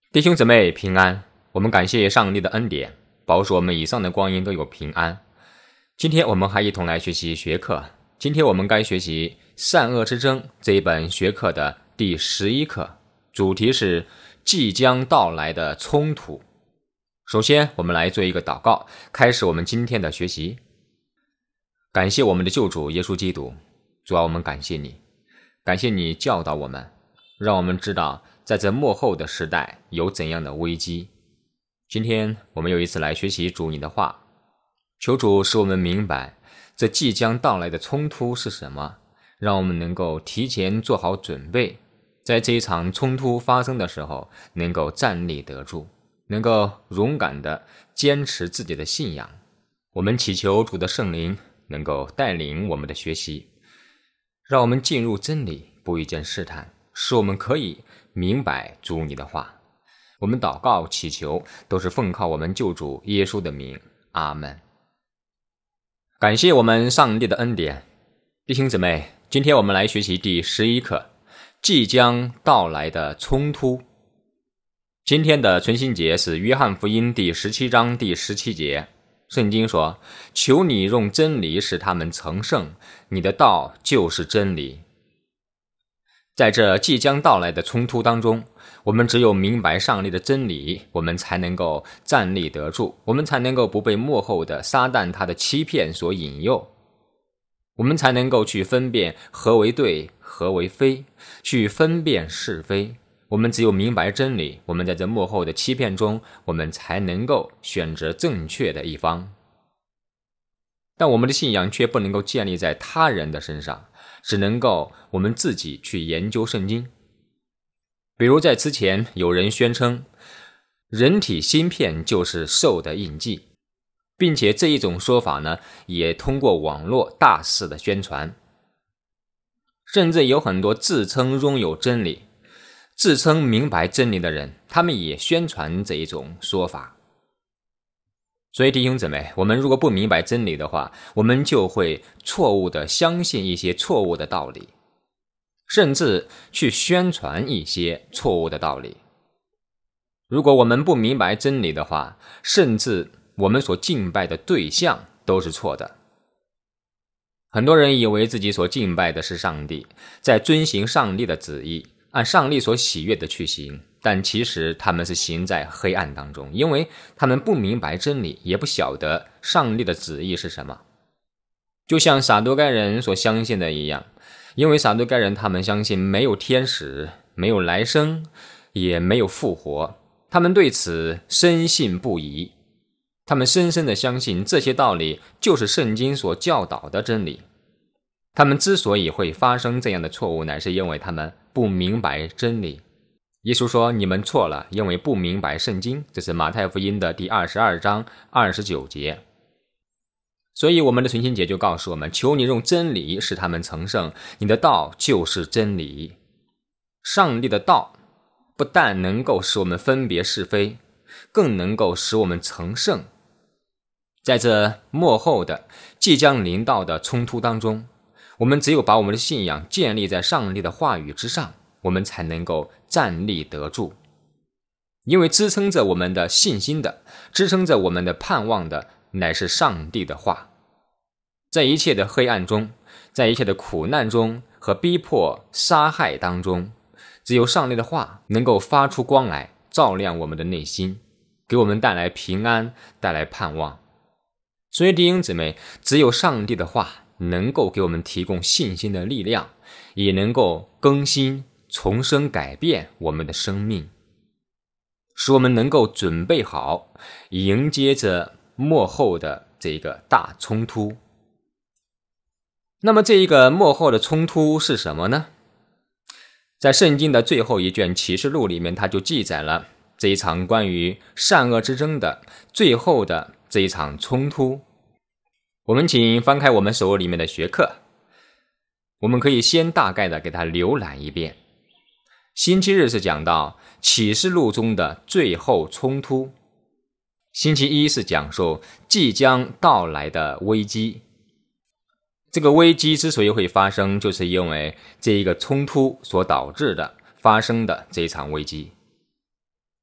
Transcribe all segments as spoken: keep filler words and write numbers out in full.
弟兄姊妹平安，我们感谢上帝的恩典，保守我们以上的光阴都有平安。今天我们还一同来学习学课，今天我们该学习善恶之争这一本学课的第十一课，主题是即将到来的冲突。首先我们来做一个祷告，开始我们今天的学习。感谢我们的救主耶稣基督，主啊，我们感谢你，感谢你教导我们，让我们知道在这末后的时代有怎样的危机。今天我们又一次来学习主你的话，求主使我们明白这即将到来的冲突是什么，让我们能够提前做好准备，在这一场冲突发生的时候能够站立得住，能够勇敢地坚持自己的信仰。我们祈求主的圣灵能够带领我们的学习，让我们进入真理，不遇见试探，使我们可以明白主你的话。我们祷告祈求都是奉靠我们救主耶稣的名，阿们。感谢我们上帝的恩典。弟兄姊妹，今天我们来学习第十一课，即将到来的冲突。今天的存心节是约翰福音第十七章第十七节，圣经说，求你用真理使他们成圣，你的道就是真理。在这即将到来的冲突当中，我们只有明白上帝的真理，我们才能够站立得住，我们才能够不被末后的撒旦他的欺骗所引诱，我们才能够去分辨何为对，何为非，去分辨是非。我们只有明白真理，我们在这末后的欺骗中，我们才能够选择正确的一方。但我们的信仰却不能够建立在他人的身上，只能够我们自己去研究圣经。比如在之前有人宣称人体芯片就是兽的印记，并且这一种说法呢，也通过网络大肆的宣传。甚至有很多自称拥有真理，自称明白真理的人，他们也宣传这一种说法。所以弟兄姊妹，我们如果不明白真理的话，我们就会错误地相信一些错误的道理，甚至去宣传一些错误的道理。如果我们不明白真理的话，甚至我们所敬拜的对象都是错的。很多人以为自己所敬拜的是上帝，在遵行上帝的旨意，按上帝所喜悦的去行，但其实他们是行在黑暗当中，因为他们不明白真理，也不晓得上帝的旨意是什么。就像撒都该人所相信的一样，因为撒都该人他们相信没有天使，没有来生，也没有复活，他们对此深信不疑，他们深深地相信这些道理就是圣经所教导的真理。他们之所以会发生这样的错误，乃是因为他们不明白真理。耶稣说，你们错了，因为不明白圣经，这是马太福音的第二十二章二十九节。所以我们的存心节就告诉我们，求你用真理使他们成圣，你的道就是真理。上帝的道不但能够使我们分别是非，更能够使我们成圣。在这末后的即将临到的冲突当中，我们只有把我们的信仰建立在上帝的话语之上，我们才能够站立得住。因为支撑着我们的信心的，支撑着我们的盼望的，乃是上帝的话。在一切的黑暗中，在一切的苦难中和逼迫杀害当中，只有上帝的话能够发出光来，照亮我们的内心，给我们带来平安，带来盼望。所以弟兄姊妹，只有上帝的话能够给我们提供信心的力量，也能够更新重生改变我们的生命，使我们能够准备好迎接着末后的这个大冲突。那么这一个末后的冲突是什么呢？在圣经的最后一卷启示录里面，它就记载了这一场关于善恶之争的最后的这一场冲突。我们请翻开我们手里面的学课，我们可以先大概的给它浏览一遍。星期日是讲到启示录中的最后冲突，星期一是讲述即将到来的危机。这个危机之所以会发生，就是因为这一个冲突所导致的发生的这一场危机。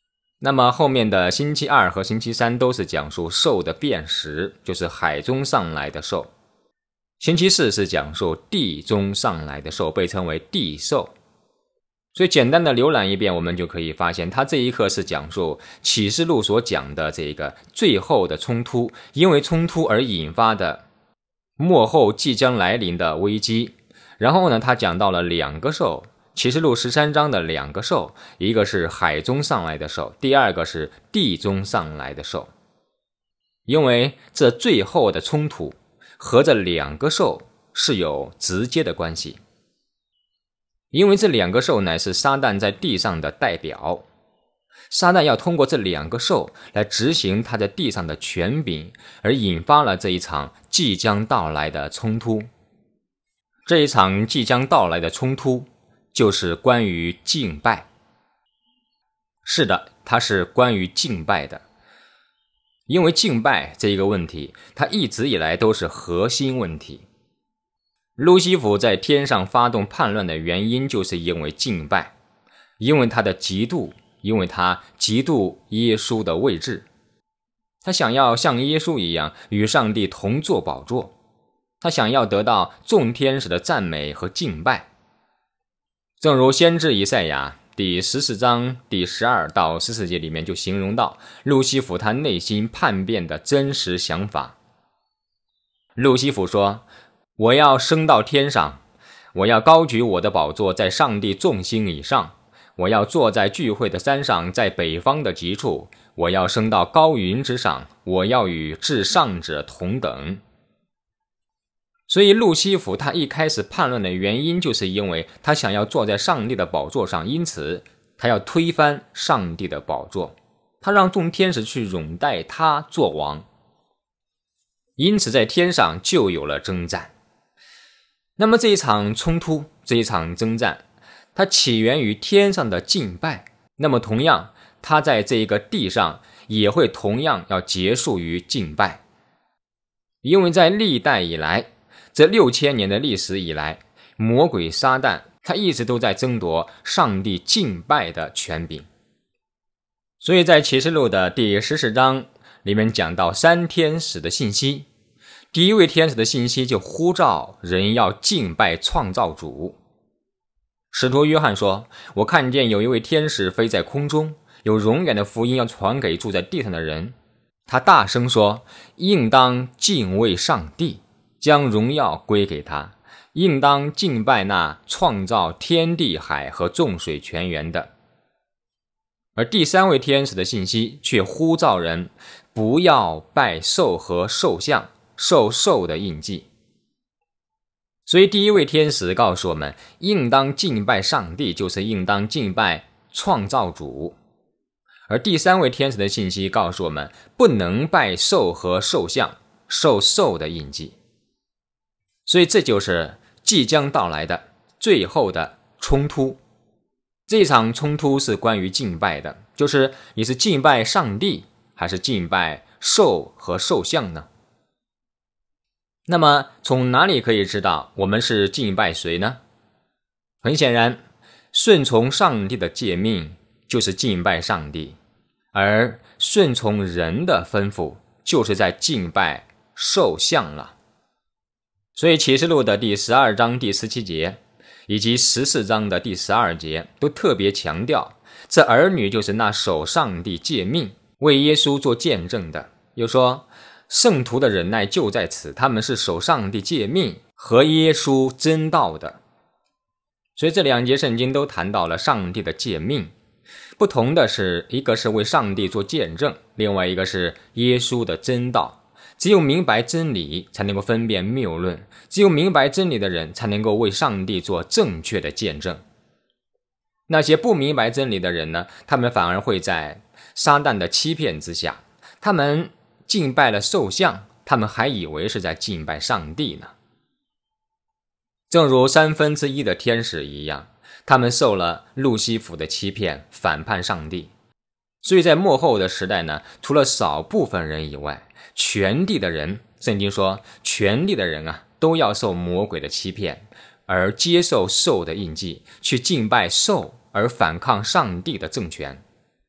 那么后面的星期二和星期三都是讲述兽的辨识，就是海中上来的兽。星期四是讲述地中上来的兽，被称为地兽。所以简单的浏览一遍，我们就可以发现，它这一课是讲述启示录所讲的这个最后的冲突，因为冲突而引发的末后即将来临的危机。然后呢，他讲到了两个兽，启示录十三章的两个兽，一个是海中上来的兽，第二个是地中上来的兽。因为这最后的冲突和这两个兽是有直接的关系，因为这两个兽乃是撒旦在地上的代表，撒旦要通过这两个兽来执行他在地上的权柄，而引发了这一场即将到来的冲突。这一场即将到来的冲突就是关于敬拜。是的，它是关于敬拜的。因为敬拜这一个问题，它一直以来都是核心问题。路西弗在天上发动叛乱的原因，就是因为敬拜，因为他的嫉妒，因为他嫉妒耶稣的位置，他想要像耶稣一样与上帝同坐宝座，他想要得到众天使的赞美和敬拜。正如先知以赛亚第十四章第十二到十四节里面就形容到路西弗他内心叛变的真实想法。路西弗说，我要升到天上，我要高举我的宝座在上帝众星以上，我要坐在聚会的山上，在北方的极处，我要升到高云之上，我要与至上者同等。所以路西弗他一开始叛乱的原因，就是因为他想要坐在上帝的宝座上，因此他要推翻上帝的宝座，他让众天使去拥戴他做王，因此在天上就有了征战。那么这一场冲突，这一场征战，它起源于天上的敬拜，那么同样它在这一个地上也会同样要结束于敬拜。因为在历代以来，这六千年的历史以来，魔鬼撒旦他一直都在争夺上帝敬拜的权柄。所以在启示录的第十四章里面讲到三天使的信息，第一位天使的信息就呼召人要敬拜创造主。使徒约翰说，我看见有一位天使飞在空中，有永远的福音要传给住在地上的人。他大声说，应当敬畏上帝，将荣耀归给他，应当敬拜那创造天地海和众水泉源的。而第三位天使的信息却呼召人不要拜兽和兽像，受兽的印记。所以第一位天使告诉我们，应当敬拜上帝，就是应当敬拜创造主。而第三位天使的信息告诉我们，不能拜兽和兽像，受兽的印记。所以这就是即将到来的最后的冲突。这场冲突是关于敬拜的，就是你是敬拜上帝还是敬拜兽和兽像呢？那么从哪里可以知道我们是敬拜谁呢？很显然，顺从上帝的诫命就是敬拜上帝，而顺从人的吩咐就是在敬拜兽像了。所以启示录的第十二章第十七节以及十四章的第十二节都特别强调，这儿女就是那守上帝诫命为耶稣做见证的。又说圣徒的忍耐就在此，他们是守上帝诫命和耶稣真道的。所以这两节圣经都谈到了上帝的诫命，不同的是，一个是为上帝做见证，另外一个是耶稣的真道。只有明白真理才能够分辨谬论，只有明白真理的人才能够为上帝做正确的见证。那些不明白真理的人呢，他们反而会在撒旦的欺骗之下，他们敬拜了兽像，他们还以为是在敬拜上帝呢。正如三分之一的天使一样，他们受了路西弗的欺骗，反叛上帝。所以在末后的时代呢，除了少部分人以外，全地的人，圣经说全地的人啊，都要受魔鬼的欺骗，而接受兽的印记，去敬拜兽，而反抗上帝的政权。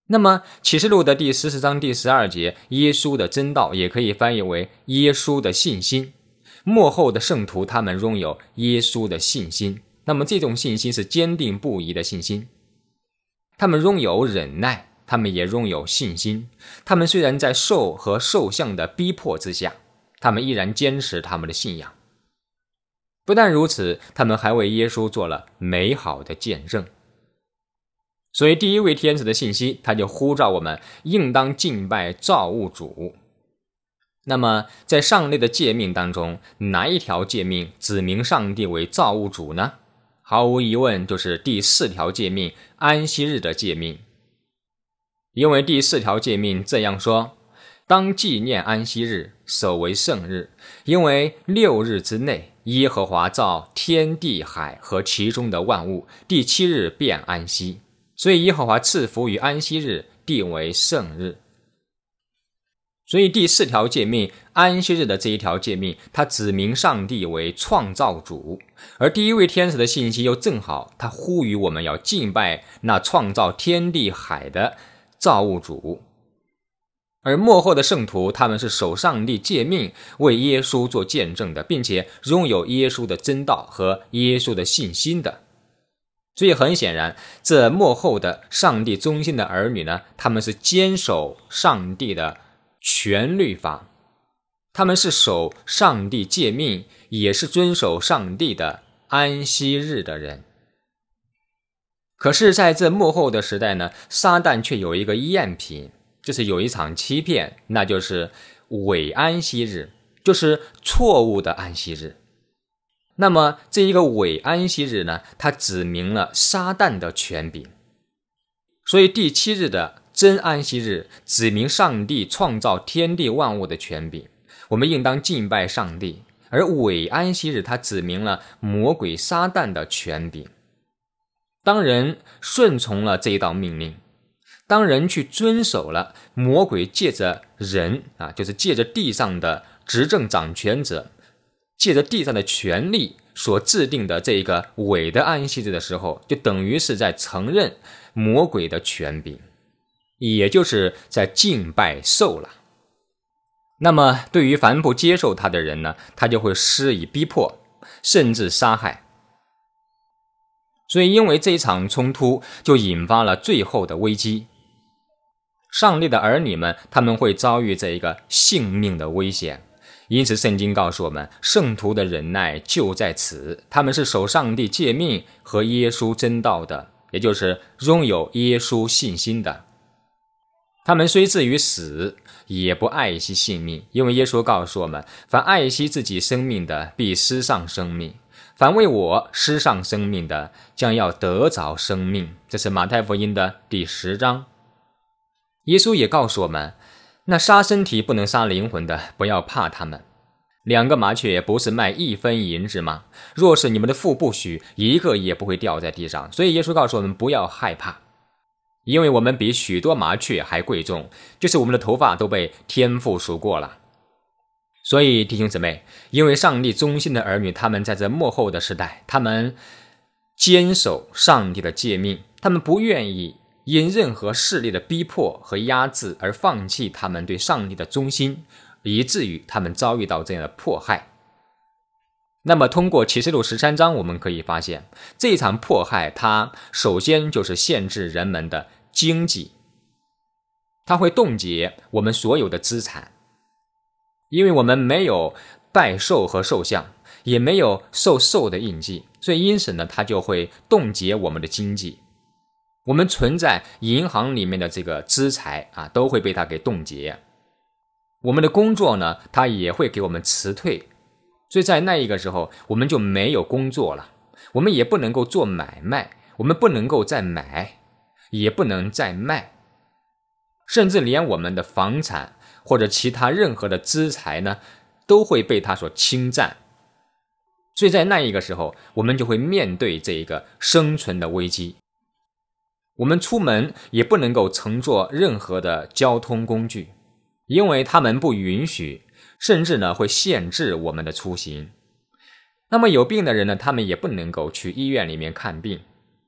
那么启示录的第十四章第十二节，耶稣的真道也可以翻译为耶稣的信心。末后的圣徒他们拥有耶稣的信心，那么这种信心是坚定不移的信心。他们拥有忍耐，他们也拥有信心。他们虽然在兽和兽像的逼迫之下，他们依然坚持他们的信仰。不但如此，他们还为耶稣做了美好的见证。所以第一位天使的信息，他就呼召我们应当敬拜造物主。那么在上列的诫命当中，哪一条诫命指明上帝为造物主呢？毫无疑问就是第四条诫命，安息日的诫命。因为第四条诫命这样说：当纪念安息日，守为圣日，因为六日之内耶和华造天地海和其中的万物，第七日便安息，所以耶和华赐福于安息日，定为圣日。所以第四条诫命，安息日的这一条诫命，它指明上帝为创造主，而第一位天使的信息又正好，它呼吁我们要敬拜那创造天地海的造物主。而末后的圣徒，他们是守上帝诫命，为耶稣做见证的，并且拥有耶稣的真道和耶稣的信心的。所以很显然，这末后的上帝忠心的儿女呢，他们是坚守上帝的全律法，他们是守上帝诫命，也是遵守上帝的安息日的人。可是在这末后的时代呢，撒旦却有一个赝品，就是有一场欺骗，那就是伪安息日，就是错误的安息日。那么这一个伪安息日呢，它指明了撒旦的权柄。所以第七日的真安息日指明上帝创造天地万物的权柄，我们应当敬拜上帝。而伪安息日它指明了魔鬼撒旦的权柄。当人顺从了这一道命令，当人去遵守了魔鬼借着人啊，就是借着地上的执政掌权者，借着地上的权力所制定的这个伪的安息日的时候，就等于是在承认魔鬼的权柄，也就是在敬拜兽了。那么对于凡不接受他的人呢，他就会施以逼迫，甚至杀害。所以因为这一场冲突，就引发了最后的危机。上帝的儿女们，他们会遭遇这一个性命的危险。因此圣经告诉我们，圣徒的忍耐就在此，他们是守上帝诫命和耶稣真道的，也就是拥有耶稣信心的。他们虽至于死，也不爱惜性命，因为耶稣告诉我们，凡爱惜自己生命的，必失丧生命；凡为我失丧生命的，将要得着生命。这是马太福音的第十章。耶稣也告诉我们，那杀身体不能杀灵魂的，不要怕他们。两个麻雀不是卖一分银子吗？若是你们的父不许，一个也不会掉在地上。所以耶稣告诉我们不要害怕，因为我们比许多麻雀还贵重，就是我们的头发都被天父数过了。所以弟兄姊妹，因为上帝忠心的儿女，他们在这末后的时代，他们坚守上帝的诫命，他们不愿意因任何势力的逼迫和压制而放弃他们对上帝的忠心，以至于他们遭遇到这样的迫害。那么通过启示录十三章，我们可以发现，这一场迫害它首先就是限制人们的经济，它会冻结我们所有的资产，因为我们没有拜兽和兽像，也没有受兽的印记，所以因此呢，它就会冻结我们的经济。我们存在银行里面的这个资财啊，都会被它给冻结。我们的工作呢，它也会给我们辞退。所以在那一个时候，我们就没有工作了，我们也不能够做买卖，我们不能够再买，也不能再卖，甚至连我们的房产或者其他任何的资财呢，都会被它所侵占。所以在那一个时候，我们就会面对这一个生存的危机。我们出门也不能够乘坐任何的交通工具，因为他们不允许，甚至呢会限制我们的出行。那么有病的人呢，他们也不能够去医院里面看病，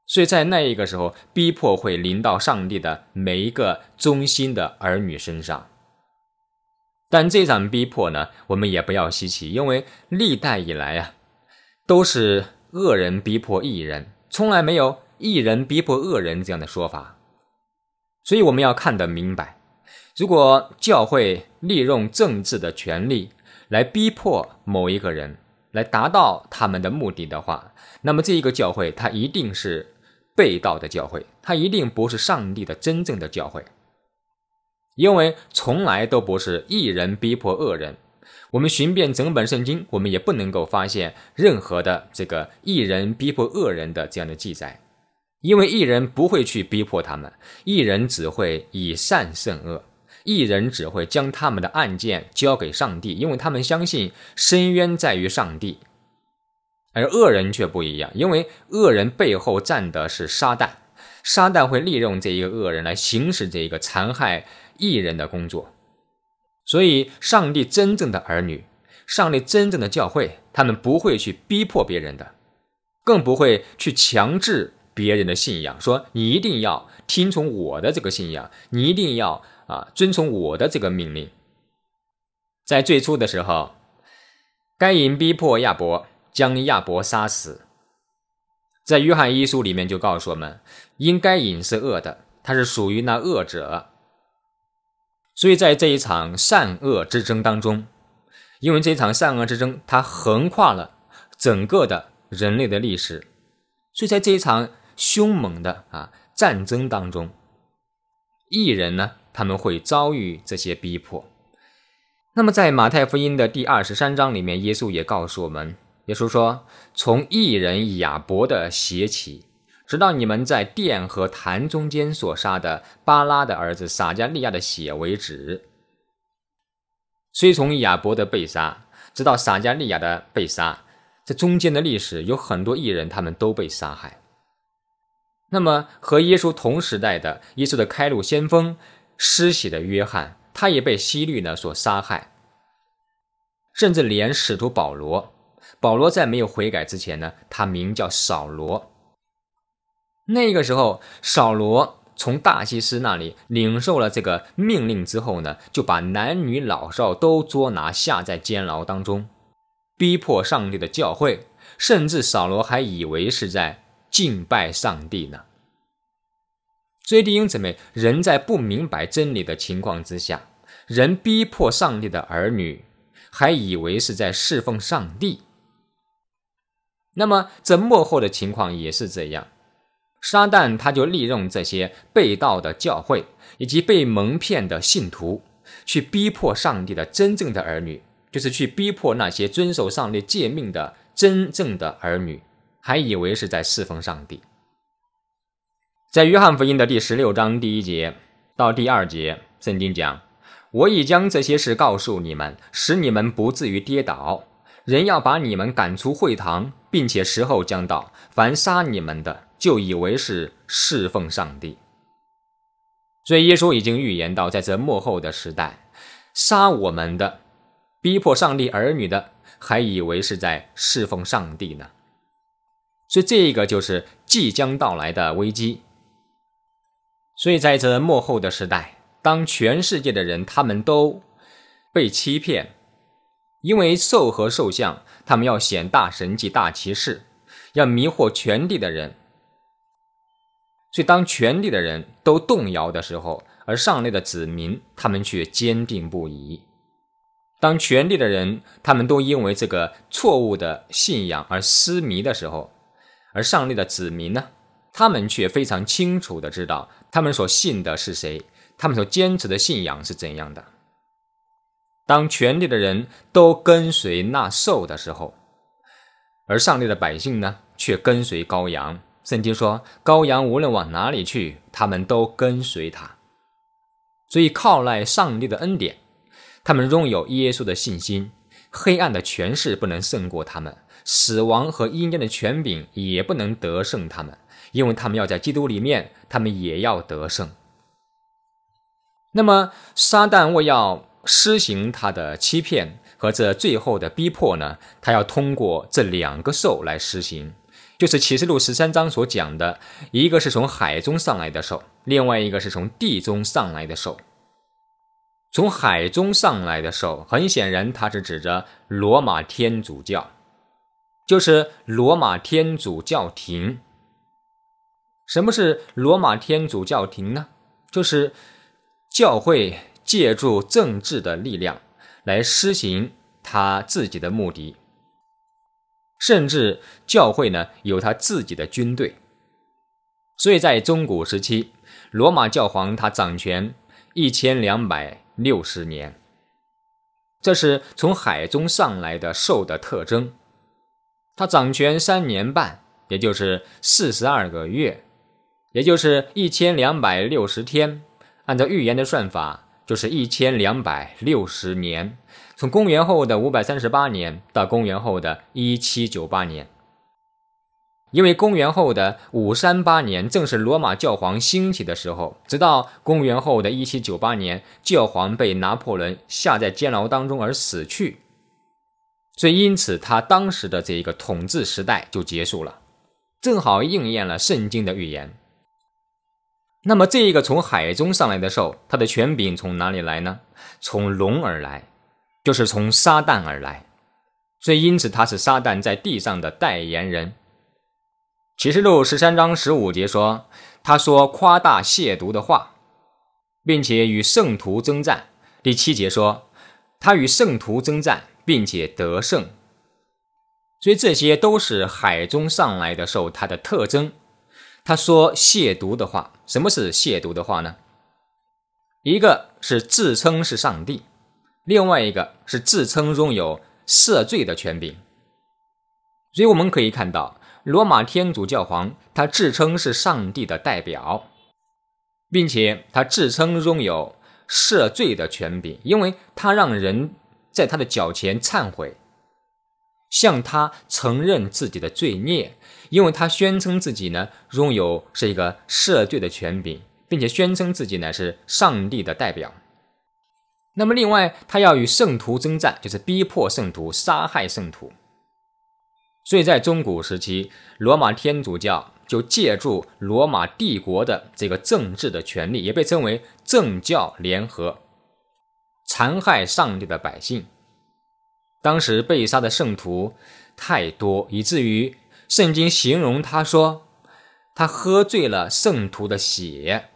所以在那一个时候，逼迫会临到上帝的每一个忠心的儿女身上。但这场逼迫呢，我们也不要稀奇，因为历代以来啊，都是恶人逼迫义人，从来没有义人逼迫恶人这样的说法。所以我们要看得明白，如果教会利用政治的权力来逼迫某一个人，来达到他们的目的的话，那么这一个教会它一定是背道的教会，它一定不是上帝的真正的教会。因为从来都不是义人逼迫恶人，我们寻遍整本圣经，我们也不能够发现任何的这个义人逼迫恶人的这样的记载。因为义人不会去逼迫他们，义人只会以善胜恶，义人只会将他们的案件交给上帝，因为他们相信深渊在于上帝。而恶人却不一样，因为恶人背后站的是撒旦，撒旦会利用这一个恶人来行使这一个残害义人的工作。所以上帝真正的儿女，上帝真正的教会，他们不会去逼迫别人的，更不会去强制别人的信仰，说你一定要听从我的这个信仰，你一定要啊遵从我的这个命令。在最初的时候，该隐逼迫亚伯，将亚伯杀死。在约翰一书里面就告诉我们，因该隐是恶的，他是属于那恶者。所以在这一场善恶之争当中，因为这场善恶之争它横跨了整个的人类的历史，所以在这一场凶猛的啊战争当中，义人呢他们会遭遇这些逼迫。那么在马太福音的第二十三章里面，耶稣也告诉我们，耶稣说，从义人亚伯的血起，直到你们在殿和坛中间所杀的巴拉的儿子撒迦利亚的血为止。所以从亚伯的被杀直到撒迦利亚的被杀，这中间的历史有很多义人他们都被杀害。那么和耶稣同时代的耶稣的开路先锋施洗的约翰，他也被希律呢所杀害。甚至连使徒保罗，保罗在没有悔改之前呢，他名叫扫罗。那个时候扫罗从大祭司那里领受了这个命令之后呢，就把男女老少都捉拿下在监牢当中，逼迫上帝的教会，甚至扫罗还以为是在敬拜上帝呢。所以弟兄姊妹，人在不明白真理的情况之下，人逼迫上帝的儿女，还以为是在侍奉上帝。那么这末后的情况也是这样，撒旦他就利用这些背道的教会以及被蒙骗的信徒，去逼迫上帝的真正的儿女，就是去逼迫那些遵守上帝诫命的真正的儿女，还以为是在侍奉上帝。在约翰福音的第十六章第一节到第二节，圣经讲，我已将这些事告诉你们，使你们不至于跌倒。人要把你们赶出会堂，并且时候将到，凡杀你们的，就以为是侍奉上帝。所以耶稣已经预言到，在这末后的时代，杀我们的，逼迫上帝儿女的，还以为是在侍奉上帝呢。所以这个就是即将到来的危机。所以在这末后的时代，当全世界的人他们都被欺骗，因为兽和兽像他们要显大神迹大奇事，要迷惑全地的人。所以当全地的人都动摇的时候，而上帝的子民他们却坚定不移。当全地的人他们都因为这个错误的信仰而失迷的时候，而上帝的子民呢，他们却非常清楚地知道他们所信的是谁，他们所坚持的信仰是怎样的。当全地的人都跟随那兽的时候，而上帝的百姓呢，却跟随羔羊。圣经说，羔羊无论往哪里去，他们都跟随他。所以靠赖上帝的恩典，他们拥有耶稣的信心，黑暗的权势不能胜过他们，死亡和阴间的权柄也不能得胜他们，因为他们要在基督里面，他们也要得胜。那么撒旦为要施行他的欺骗和这最后的逼迫呢，他要通过这两个兽来施行， 就是启示录十三章所讲的，一个是从海中上来的兽，另外一个是从地中上来的兽。从海中上来的兽，很显然它是指着罗马天主教，就是罗马天主教廷。什么是罗马天主教廷呢？就是教会借助政治的力量来施行他自己的目的，甚至教会呢有他自己的军队。所以在中古时期，罗马教皇他掌权一千两百六十年，这是从海中上来的兽的特征。他掌权三年半，也就是四十二个月，也就是一千两百六十天，按照预言的算法就是一千两百六十年，从公元后的五百三十八年到公元后的一七九八年。因为公元后的五三八年正是罗马教皇兴起的时候，直到公元后的一七九八年，教皇被拿破仑下在监牢当中而死去，所以因此他当时的这一个统治时代就结束了，正好应验了圣经的预言。那么这一个从海中上来的兽，它的权柄从哪里来呢？从龙而来，就是从撒旦而来，所以因此他是撒旦在地上的代言人。启示录十三章十五节说，他说夸大亵渎的话，并且与圣徒征战。第七节说，他与圣徒征战，并且得胜。所以这些都是海中上来的兽它的特征。他说亵渎的话，什么是亵渎的话呢？一个是自称是上帝，另外一个是自称拥有赦罪的权柄。所以我们可以看到，罗马天主教皇他自称是上帝的代表，并且他自称拥有赦罪的权柄，因为他让人在他的脚前忏悔，向他承认自己的罪孽，因为他宣称自己呢拥有是一个赦罪的权柄，并且宣称自己呢是上帝的代表。那么另外他要与圣徒征战，就是逼迫圣徒，杀害圣徒。所以在中古时期，罗马天主教就借助罗马帝国的这个政治的权力，也被称为政教联合，残害上帝的百姓。当时被杀的圣徒太多，以至于圣经形容他说，他喝醉了圣徒的血。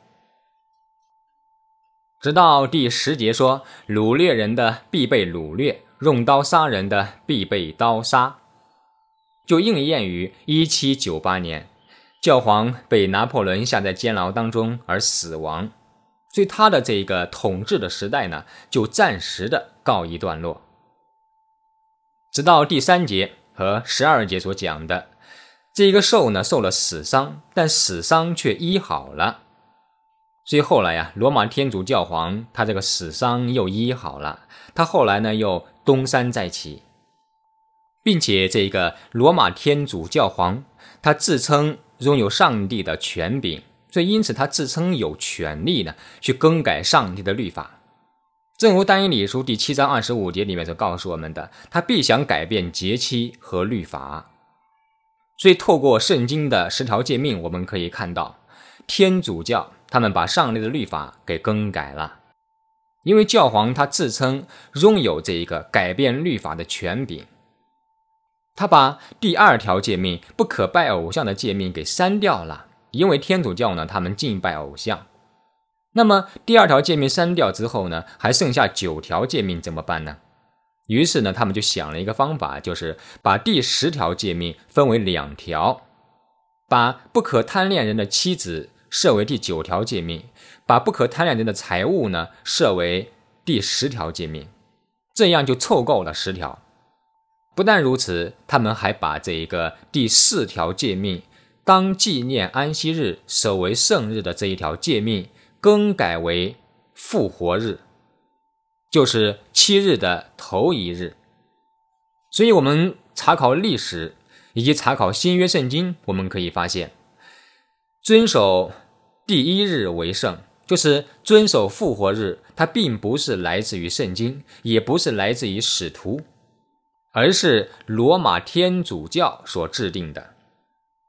直到第十节说，掳掠人的必被掳掠，用刀杀人的必被刀杀，就应验于一七九八年，教皇被拿破仑下在监牢当中而死亡，所以他的这个统治的时代呢，就暂时的告一段落。直到第三节和十二节所讲的，这个兽呢受了死伤，但死伤却医好了。所以后来呀、啊，罗马天主教皇他这个死伤又医好了，他后来呢又东山再起。并且这个罗马天主教皇他自称拥有上帝的权柄，所以因此他自称有权利呢去更改上帝的律法。正如但以理书第七章二十五节里面所告诉我们的，他必想改变节期和律法。所以透过圣经的十条诫命，我们可以看到天主教他们把上帝的律法给更改了，因为教皇他自称拥有这一个改变律法的权柄。他把第二条诫命不可拜偶像的诫命给删掉了，因为天主教呢他们敬拜偶像。那么第二条诫命删掉之后呢，还剩下九条诫命怎么办呢？于是呢他们就想了一个方法，就是把第十条诫命分为两条，把不可贪恋人的妻子设为第九条诫命，把不可贪恋人的财物呢设为第十条诫命，这样就凑够了十条。不但如此，他们还把这一个第四条诫命，当纪念安息日守为圣日的这一条诫命更改为复活日，就是七日的头一日。所以我们查考历史以及查考新约圣经，我们可以发现，遵守第一日为圣，就是遵守复活日，它并不是来自于圣经，也不是来自于使徒，而是罗马天主教所制定的。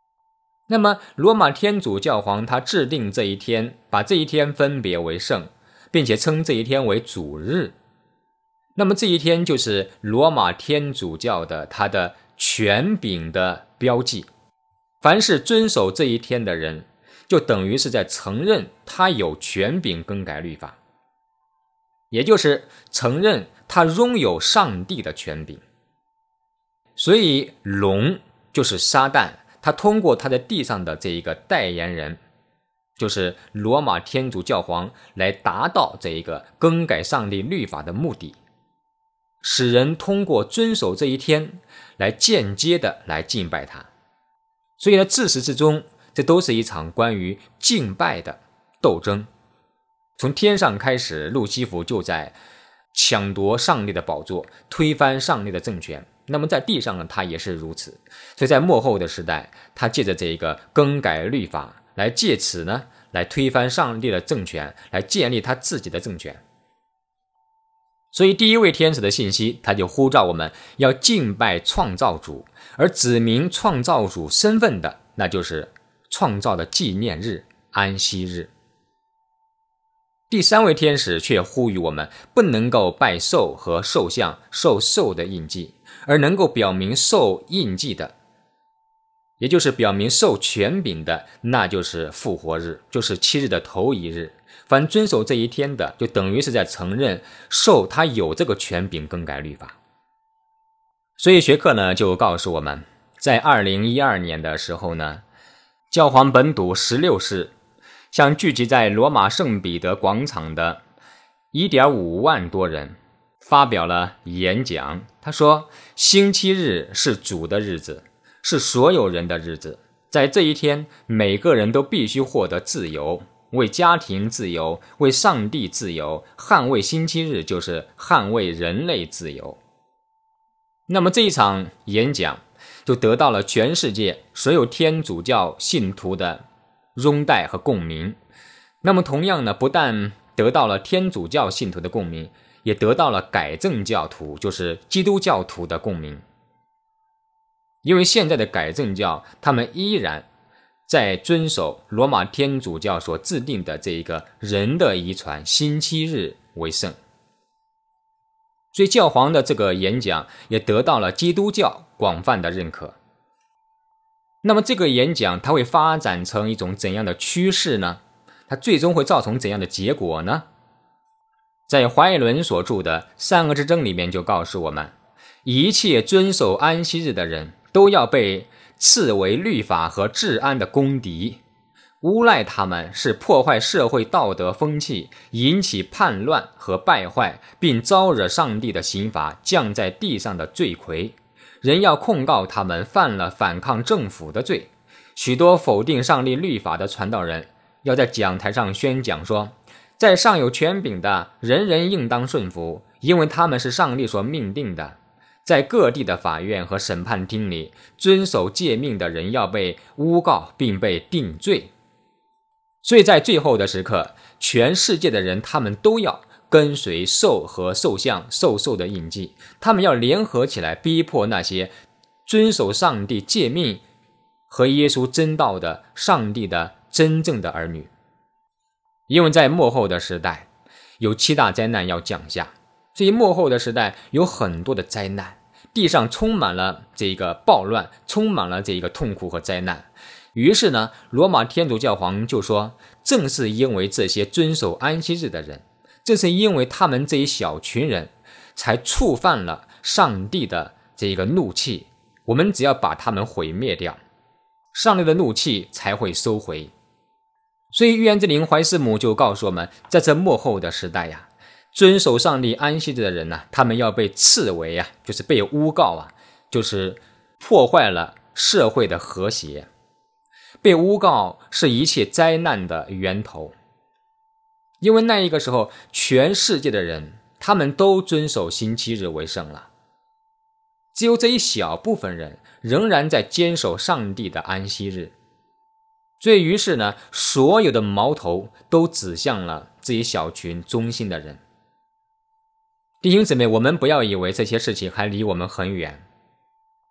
那么罗马天主教皇他制定这一天，把这一天分别为圣，并且称这一天为主日。那么这一天就是罗马天主教的他的权柄的标记。凡是遵守这一天的人，就等于是在承认他有权柄更改律法，也就是承认他拥有上帝的权柄。所以龙就是撒旦，他通过他在地上的这一个代言人，就是罗马天主教皇，来达到这一个更改上帝律法的目的，使人通过遵守这一天来间接的来敬拜他。所以呢，自始至终这都是一场关于敬拜的斗争。从天上开始，路西弗就在抢夺上帝的宝座，推翻上帝的政权。那么在地上呢，他也是如此。所以在末后的时代，他借着这一个更改律法，来借此呢来推翻上帝的政权，来建立他自己的政权。所以第一位天使的信息，他就呼召我们要敬拜创造主，而指明创造主身份的，那就是创造的纪念日，安息日。第三位天使却呼吁我们不能够拜兽和兽像，受兽的印记，而能够表明兽印记的，也就是表明受权柄的，那就是复活日，就是七日的头一日。凡遵守这一天的，就等于是在承认兽他有这个权柄更改律法。所以学课呢就告诉我们，在二零一二年的时候呢，教皇本笃十六世向聚集在罗马圣彼得广场的 一点五万多人发表了演讲。他说，星期日是主的日子，是所有人的日子，在这一天每个人都必须获得自由，为家庭自由，为上帝自由，捍卫星期日就是捍卫人类自由。那么这一场演讲就得到了全世界所有天主教信徒的拥戴和共鸣。那么同样呢，不但得到了天主教信徒的共鸣，也得到了改正教徒，就是基督教徒的共鸣。因为现在的改正教，他们依然在遵守罗马天主教所制定的这一个人的遗传星期日为圣。所以教皇的这个演讲也得到了基督教广泛的认可。那么这个演讲它会发展成一种怎样的趋势呢？它最终会造成怎样的结果呢？在怀伦所著的《善恶之争》里面就告诉我们，一切遵守安息日的人都要被赐为律法和治安的公敌，诬赖他们是破坏社会道德风气，引起叛乱和败坏，并招惹上帝的刑罚降在地上的罪魁。人要控告他们犯了反抗政府的罪。许多否定上帝律法的传道人要在讲台上宣讲说，在上有权柄的人人应当顺服，因为他们是上帝所命定的。在各地的法院和审判厅里，遵守诫命的人要被诬告并被定罪。所以在最后的时刻，全世界的人他们都要跟随兽和兽像受兽的印记，他们要联合起来逼迫那些遵守上帝诫命和耶稣真道的上帝的真正的儿女。因为在末后的时代有七大灾难要降下，所以末后的时代有很多的灾难，地上充满了这个暴乱，充满了这个痛苦和灾难。于是呢，罗马天主教皇就说，正是因为这些遵守安息日的人，正是因为他们这一小群人才触犯了上帝的这个怒气，我们只要把他们毁灭掉，上帝的怒气才会收回。所以预言之灵怀斯母就告诉我们，在这末后的时代呀，遵守上帝安息日的人呢、啊，他们要被斥为啊，就是被诬告啊，就是破坏了社会的和谐。被诬告是一切灾难的源头，因为那一个时候全世界的人他们都遵守星期日为圣了，只有这一小部分人仍然在坚守上帝的安息日。所以于是呢，所有的矛头都指向了这一小群忠心的人。弟兄姊妹，我们不要以为这些事情还离我们很远，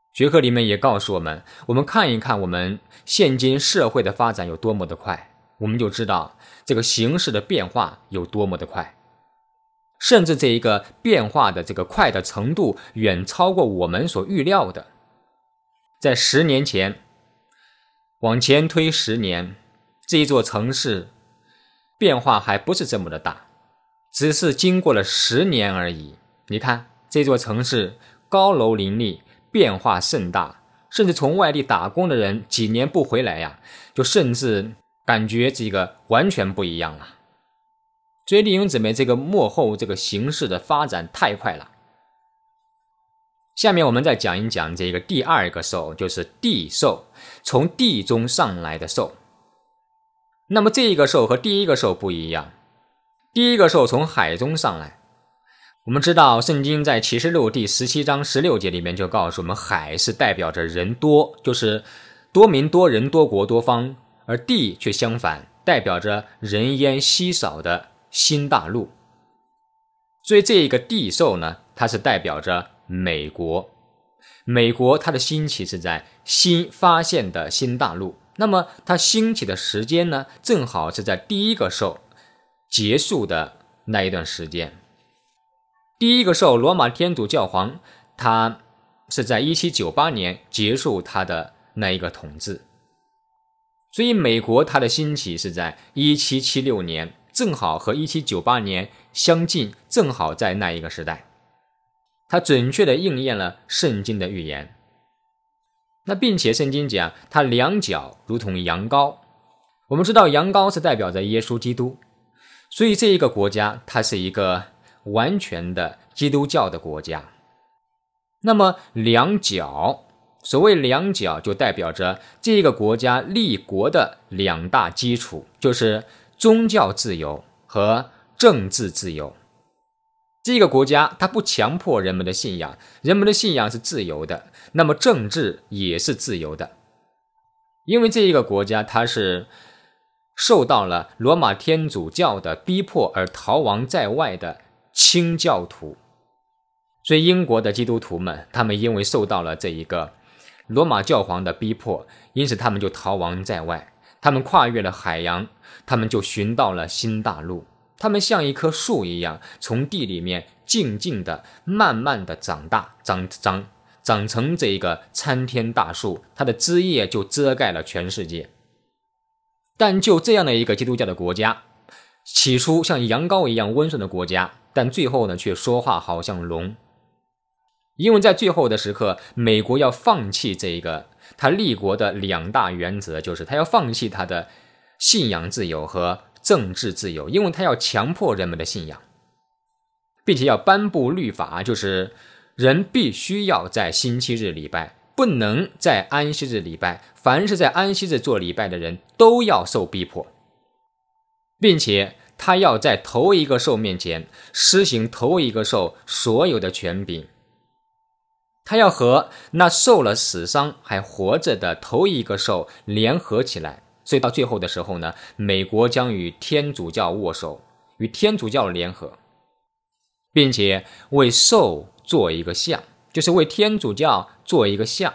学科里面也告诉我们，我们看一看我们现今社会的发展有多么的快，我们就知道这个形势的变化有多么的快，甚至这一个变化的这个快的程度远超过我们所预料的。在十年前，往前推十年，这一座城市变化还不是这么的大，只是经过了十年而已。你看这座城市高楼林立，变化甚大，甚至从外地打工的人几年不回来呀，就甚至感觉这个完全不一样了。所以弟兄姊妹，这个幕后这个形势的发展太快了。下面我们再讲一讲这个第二个兽，就是地兽，从地中上来的兽。那么这一个兽和第一个兽不一样，第一个兽从海中上来。我们知道圣经在启示录第十七章十六节里面就告诉我们，海是代表着人多，就是多民多人多国多方，而地却相反，代表着人烟稀少的新大陆。所以这一个地兽呢，它是代表着美国。美国它的兴起是在新发现的新大陆，那么它兴起的时间呢，正好是在第一个兽结束的那一段时间。第一个兽罗马天主教皇，他是在一七九八年结束他的那一个统治，所以美国它的兴起是在一七七六年，正好和一七九八年相近，正好在那一个时代，它准确地应验了圣经的预言。那并且圣经讲它两脚如同羊羔，我们知道羊羔是代表着耶稣基督，所以这一个国家它是一个完全的基督教的国家。那么两脚，所谓两脚就代表着这个国家立国的两大基础，就是宗教自由和政治自由。这个国家它不强迫人们的信仰，人们的信仰是自由的，那么政治也是自由的。因为这一个国家它是受到了罗马天主教的逼迫而逃亡在外的清教徒，所以英国的基督徒们，他们因为受到了这一个罗马教皇的逼迫，因此他们就逃亡在外，他们跨越了海洋，他们就寻到了新大陆。他们像一棵树一样，从地里面静静的慢慢的长大，长长长成这一个参天大树，它的枝叶就遮盖了全世界。但就这样的一个基督教的国家，起初像羊羔一样温顺的国家，但最后呢却说话好像龙。因为在最后的时刻，美国要放弃这一个他立国的两大原则，就是他要放弃他的信仰自由和政治自由，因为他要强迫人们的信仰，并且要颁布律法，就是人必须要在星期日礼拜，不能在安息日礼拜，凡是在安息日做礼拜的人都要受逼迫，并且他要在头一个兽面前施行头一个兽所有的权柄，他要和那受了死伤还活着的头一个兽联合起来。所以到最后的时候呢，美国将与天主教握手，与天主教联合，并且为兽做一个像，就是为天主教做一个像，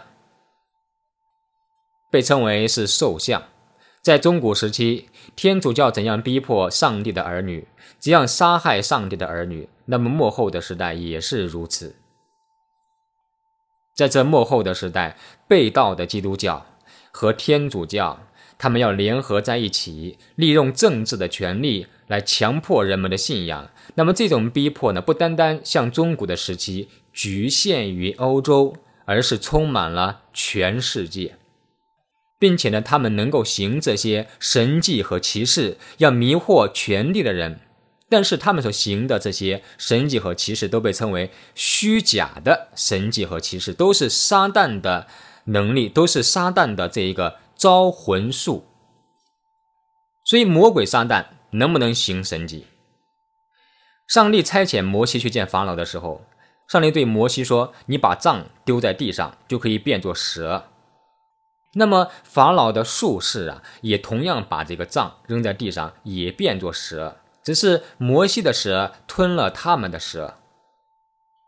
被称为是兽像。在中古时期，天主教怎样逼迫上帝的儿女，怎样杀害上帝的儿女，那么末后的时代也是如此。在这末后的时代，背道的基督教和天主教他们要联合在一起，利用政治的权力来强迫人们的信仰。那么这种逼迫呢，不单单像中古的时期局限于欧洲，而是充满了全世界，并且呢，他们能够行这些神迹和奇事，要迷惑权力的人。但是他们所行的这些神迹和奇事都被称为虚假的神迹和奇事，都是撒旦的能力，都是撒旦的这一个招魂术。所以魔鬼撒旦能不能行神迹？上帝差遣摩西去见法老的时候，上帝对摩西说，你把杖丢在地上就可以变作蛇。那么法老的术士啊，也同样把这个杖扔在地上，也变作蛇，只是摩西的蛇吞了他们的蛇。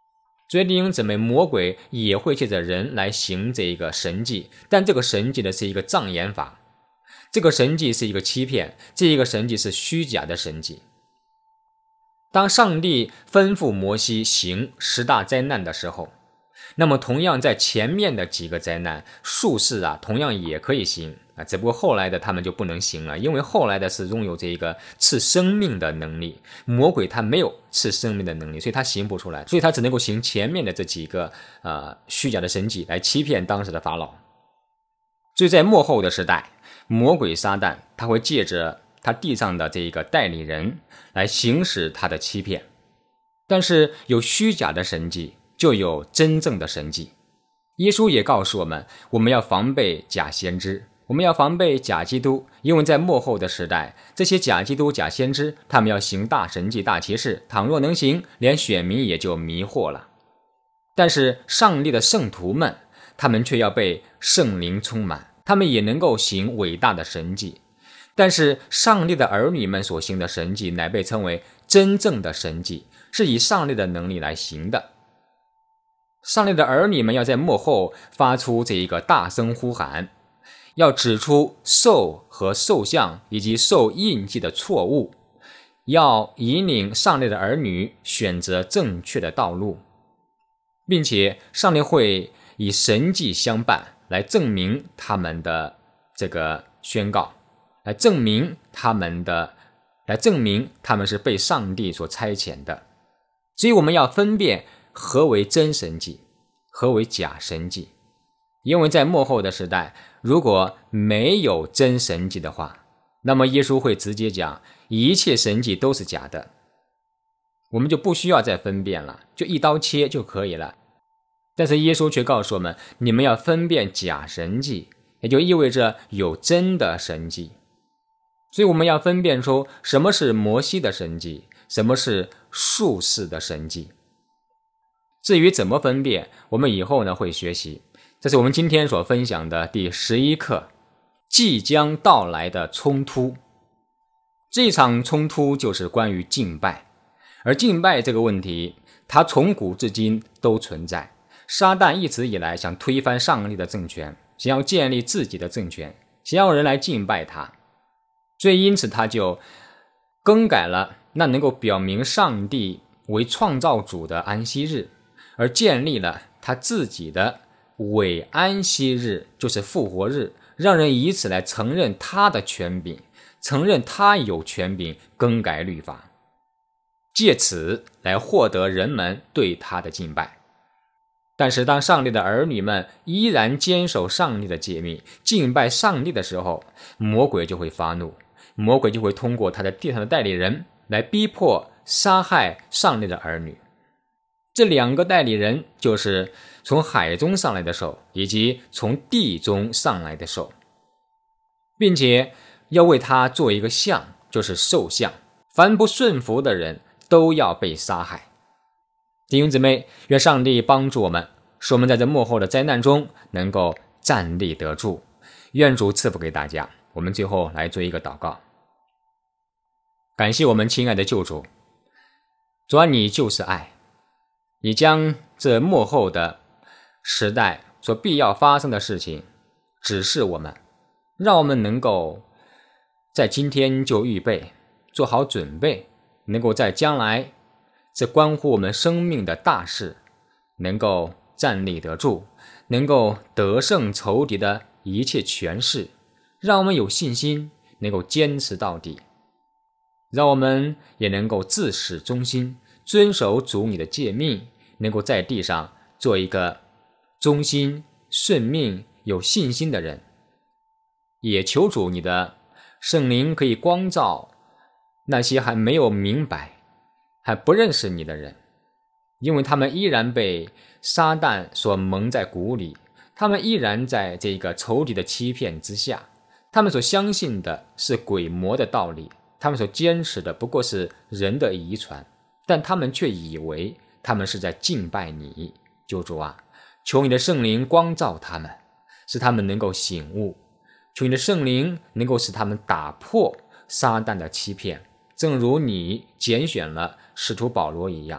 所以弟兄姊妹，魔鬼也会借着人来行这一个神迹，但这个神迹呢是一个障眼法，这个神迹是一个欺骗，这一个神迹是虚假的神迹。当上帝吩咐摩西行十大灾难的时候，那么同样在前面的几个灾难术士啊，同样也可以行啊，只不过后来的他们就不能行了，因为后来的是拥有这一个赐生命的能力，魔鬼他没有赐生命的能力，所以他行不出来，所以他只能够行前面的这几个呃虚假的神迹来欺骗当时的法老。所以在末后的时代，魔鬼撒旦他会借着他地上的这一个代理人来行使他的欺骗，但是有虚假的神迹就有真正的神迹。耶稣也告诉我们，我们要防备假先知，我们要防备假基督，因为在末后的时代，这些假基督假先知他们要行大神迹大奇事，倘若能行，连选民也就迷惑了。但是上帝的圣徒们，他们却要被圣灵充满，他们也能够行伟大的神迹。但是上帝的儿女们所行的神迹乃被称为真正的神迹，是以上帝的能力来行的。上帝的儿女们要在末后发出这一个大声呼喊，要指出兽和兽像以及受印记的错误，要引领上帝的儿女选择正确的道路，并且上帝会以神迹相伴来证明他们的这个宣告，来证明他们的来证明他们是被上帝所差遣的。所以我们要分辨何为真神迹，何为假神迹。因为在末后的时代，如果没有真神迹的话，那么耶稣会直接讲一切神迹都是假的，我们就不需要再分辨了，就一刀切就可以了。但是耶稣却告诉我们，你们要分辨假神迹，也就意味着有真的神迹。所以我们要分辨出什么是摩西的神迹，什么是术士的神迹。至于怎么分辨，我们以后呢会学习。这是我们今天所分享的第十一课，即将到来的冲突。这场冲突就是关于敬拜，而敬拜这个问题，它从古至今都存在。撒旦一直以来想推翻上帝的政权，想要建立自己的政权，想要人来敬拜他，所以因此他就更改了那能够表明上帝为创造主的安息日，而建立了他自己的伪安息日，就是复活日，让人以此来承认他的权柄，承认他有权柄更改律法，借此来获得人们对他的敬拜。但是当上帝的儿女们依然坚守上帝的诫命，敬拜上帝的时候，魔鬼就会发怒，魔鬼就会通过他在地上的代理人来逼迫杀害上帝的儿女。这两个代理人就是从海中上来的兽，以及从地中上来的兽，并且要为他做一个像，就是兽像，凡不顺服的人都要被杀害。弟兄姊妹，愿上帝帮助我们，使我们在这末后的灾难中能够站立得住。愿主赐福给大家。我们最后来做一个祷告。感谢我们亲爱的救主，主啊，你就是爱，你将这末后的时代所必要发生的事情指示我们，让我们能够在今天就预备，做好准备，能够在将来这关乎我们生命的大事能够站立得住，能够得胜仇敌的一切权势，让我们有信心能够坚持到底，让我们也能够自始忠心，遵守主你的诫命，能够在地上做一个忠心顺命有信心的人。也求主你的圣灵可以光照那些还没有明白还不认识你的人，因为他们依然被撒旦所蒙在鼓里，他们依然在这个仇敌的欺骗之下，他们所相信的是鬼魔的道理，他们所坚持的不过是人的遗传，但他们却以为他们是在敬拜你。救主啊，求你的圣灵光照他们，使他们能够醒悟，求你的圣灵能够使他们打破撒旦的欺骗，正如你拣选了使徒保罗一样，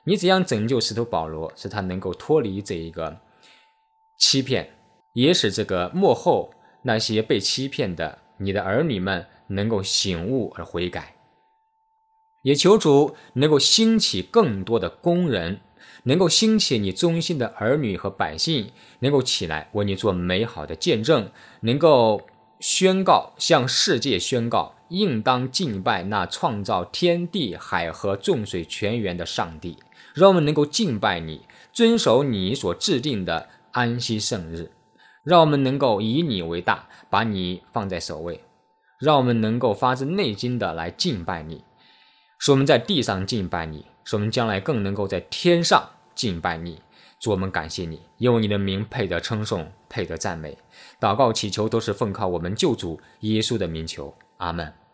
你怎样拯救使徒保罗，使他能够脱离这一个欺骗，也使这个末后那些被欺骗的你的儿女们能够醒悟而悔改。也求主能够兴起更多的工人，能够兴起你忠心的儿女和百姓，能够起来为你做美好的见证，能够宣告，向世界宣告，应当敬拜那创造天地海和众水泉源的上帝。让我们能够敬拜你，遵守你所制定的安息圣日，让我们能够以你为大，把你放在首位，让我们能够发自内心的来敬拜你，使我们在地上敬拜你，使我们将来更能够在天上敬拜你。主，我们感谢你，因为你的名配得称颂，配得赞美。祷告祈求都是奉靠我们救主耶稣的名求，阿们。